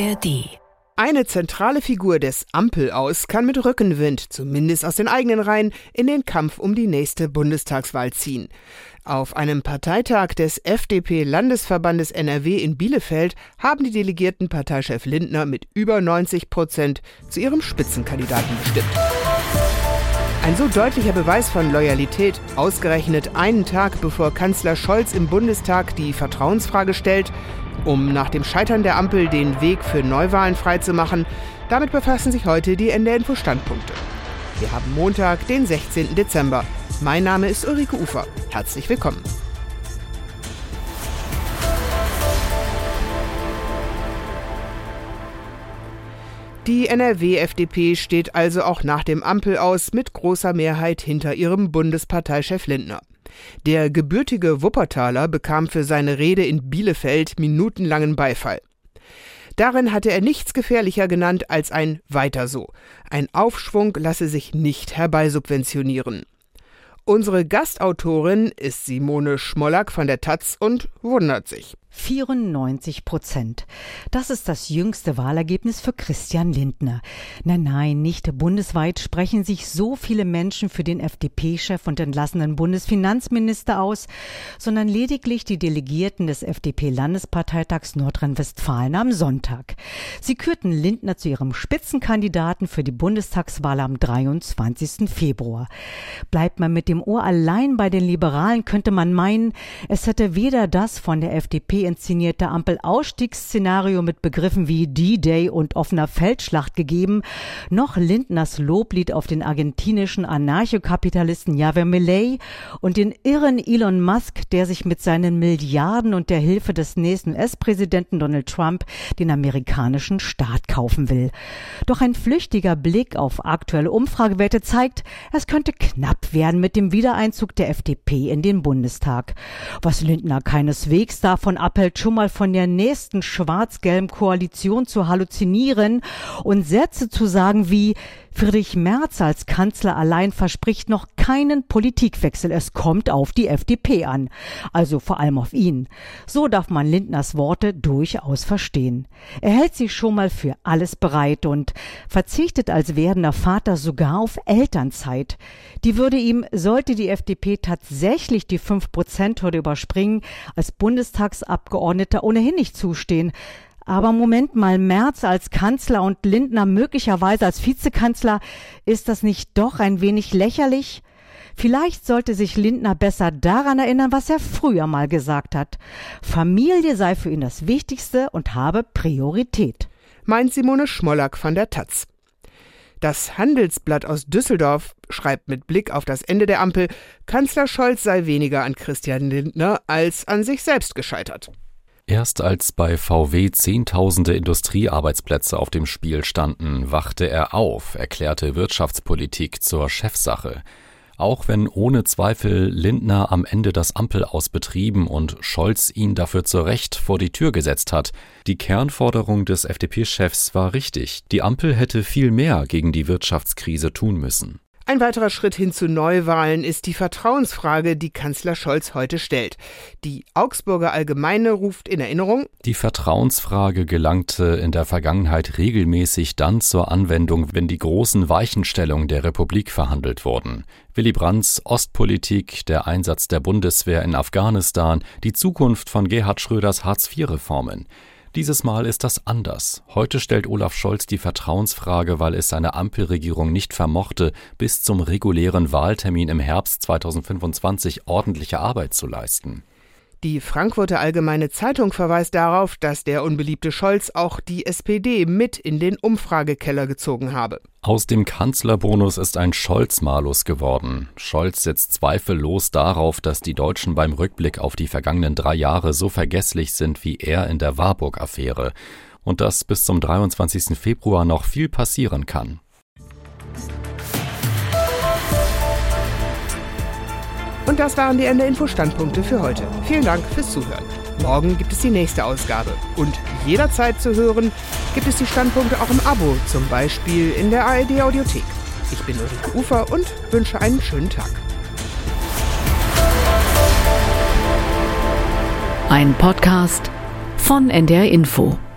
ARD. Eine zentrale Figur des Ampel-Aus kann mit Rückenwind, zumindest aus den eigenen Reihen, in den Kampf um die nächste Bundestagswahl ziehen. Auf einem Parteitag des FDP-Landesverbandes NRW in Bielefeld haben die Delegierten Parteichef Lindner mit über 90% zu ihrem Spitzenkandidaten bestimmt. Ein so deutlicher Beweis von Loyalität, ausgerechnet einen Tag bevor Kanzler Scholz im Bundestag die Vertrauensfrage stellt, um nach dem Scheitern der Ampel den Weg für Neuwahlen freizumachen. Damit befassen sich heute die NDR-Info-Standpunkte. Wir haben Montag, den 16. Dezember. Mein Name ist Ulrike Ufer. Herzlich willkommen. Die NRW-FDP steht also auch nach dem Ampel-Aus mit großer Mehrheit hinter ihrem Bundesparteichef Lindner. Der gebürtige Wuppertaler bekam für seine Rede in Bielefeld minutenlangen Beifall. Darin hatte er nichts gefährlicher genannt als ein Weiter so. Ein Aufschwung lasse sich nicht herbeisubventionieren. Unsere Gastautorin ist Simone Schmollack von der taz und wundert sich. 94%. Das ist das jüngste Wahlergebnis für Christian Lindner. Nein, nicht bundesweit sprechen sich so viele Menschen für den FDP-Chef und entlassenen Bundesfinanzminister aus, sondern lediglich die Delegierten des FDP-Landesparteitags Nordrhein-Westfalen am Sonntag. Sie kürten Lindner zu ihrem Spitzenkandidaten für die Bundestagswahl am 23. Februar. Bleibt man mit dem Ohr allein bei den Liberalen, könnte man meinen, es hätte weder das von der FDP inszenierte Ampel-Ausstiegsszenario mit Begriffen wie D-Day und offener Feldschlacht gegeben, noch Lindners Loblied auf den argentinischen Anarchokapitalisten Javier Milei und den irren Elon Musk, der sich mit seinen Milliarden und der Hilfe des nächsten US-Präsidenten Donald Trump den amerikanischen Staat kaufen will. Doch ein flüchtiger Blick auf aktuelle Umfragewerte zeigt, es könnte knapp werden mit dem Wiedereinzug der FDP in den Bundestag. Was Lindner keineswegs davon abhält, schon mal von der nächsten schwarz-gelben Koalition zu halluzinieren und Sätze zu sagen wie: Friedrich Merz als Kanzler allein verspricht noch keinen Politikwechsel. Es kommt auf die FDP an. Also vor allem auf ihn. So darf man Lindners Worte durchaus verstehen. Er hält sich schon mal für alles bereit und verzichtet als werdender Vater sogar auf Elternzeit. Die würde ihm, sollte die FDP tatsächlich die 5%-Hürde überspringen, als Bundestagsabgeordneter ohnehin nicht zustehen. Aber Moment mal, Merz als Kanzler und Lindner möglicherweise als Vizekanzler, ist das nicht doch ein wenig lächerlich? Vielleicht sollte sich Lindner besser daran erinnern, was er früher mal gesagt hat. Familie sei für ihn das Wichtigste und habe Priorität. Meint Simone Schmollack von der taz. Das Handelsblatt aus Düsseldorf schreibt mit Blick auf das Ende der Ampel, Kanzler Scholz sei weniger an Christian Lindner als an sich selbst gescheitert. Erst als bei VW Zehntausende Industriearbeitsplätze auf dem Spiel standen, wachte er auf, erklärte Wirtschaftspolitik zur Chefsache. Auch wenn ohne Zweifel Lindner am Ende das Ampel-Aus betrieben und Scholz ihn dafür zu Recht vor die Tür gesetzt hat, die Kernforderung des FDP-Chefs war richtig. Die Ampel hätte viel mehr gegen die Wirtschaftskrise tun müssen. Ein weiterer Schritt hin zu Neuwahlen ist die Vertrauensfrage, die Kanzler Scholz heute stellt. Die Augsburger Allgemeine ruft in Erinnerung: Die Vertrauensfrage gelangte in der Vergangenheit regelmäßig dann zur Anwendung, wenn die großen Weichenstellungen der Republik verhandelt wurden. Willy Brandts Ostpolitik, der Einsatz der Bundeswehr in Afghanistan, die Zukunft von Gerhard Schröders Hartz-IV-Reformen. Dieses Mal ist das anders. Heute stellt Olaf Scholz die Vertrauensfrage, weil es seine Ampelregierung nicht vermochte, bis zum regulären Wahltermin im Herbst 2025 ordentliche Arbeit zu leisten. Die Frankfurter Allgemeine Zeitung verweist darauf, dass der unbeliebte Scholz auch die SPD mit in den Umfragekeller gezogen habe. Aus dem Kanzlerbonus ist ein Scholz-Malus geworden. Scholz setzt zweifellos darauf, dass die Deutschen beim Rückblick auf die vergangenen 3 Jahre so vergesslich sind wie er in der Warburg-Affäre. Und dass bis zum 23. Februar noch viel passieren kann. Und das waren die NDR-Info-Standpunkte für heute. Vielen Dank fürs Zuhören. Morgen gibt es die nächste Ausgabe. Und jederzeit zu hören gibt es die Standpunkte auch im Abo, zum Beispiel in der ARD-Audiothek. Ich bin Ulrike Ufer und wünsche einen schönen Tag. Ein Podcast von NDR Info.